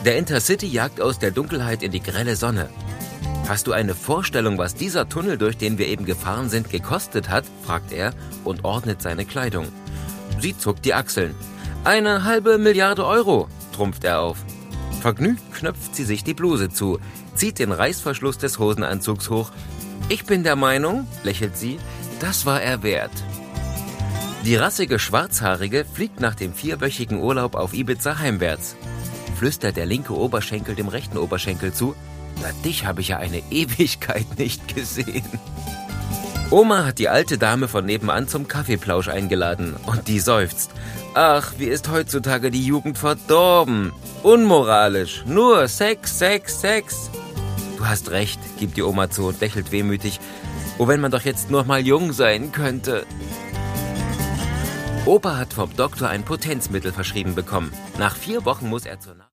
Der Intercity jagt aus der Dunkelheit in die grelle Sonne. »Hast du eine Vorstellung, was dieser Tunnel, durch den wir eben gefahren sind, gekostet hat?« fragt er und ordnet seine Kleidung. Sie zuckt die Achseln. »1,5 Milliarden Euro«, trumpft er auf. Vergnügt knöpft sie sich die Bluse zu, zieht den Reißverschluss des Hosenanzugs hoch. »Ich bin der Meinung«, lächelt sie, »das war er wert.« Die rassige Schwarzhaarige fliegt nach dem 4-wöchigen Urlaub auf Ibiza heimwärts. Flüstert der linke Oberschenkel dem rechten Oberschenkel zu. »Na, dich habe ich ja eine Ewigkeit nicht gesehen.« Oma hat die alte Dame von nebenan zum Kaffeeplausch eingeladen und die seufzt. »Ach, wie ist heutzutage die Jugend verdorben. Unmoralisch. Nur Sex, Sex, Sex.« »Du hast recht«, gibt die Oma zu und lächelt wehmütig. »Oh, wenn man doch jetzt noch mal jung sein könnte.« Opa hat vom Doktor ein Potenzmittel verschrieben bekommen. Nach 4 Wochen muss er zur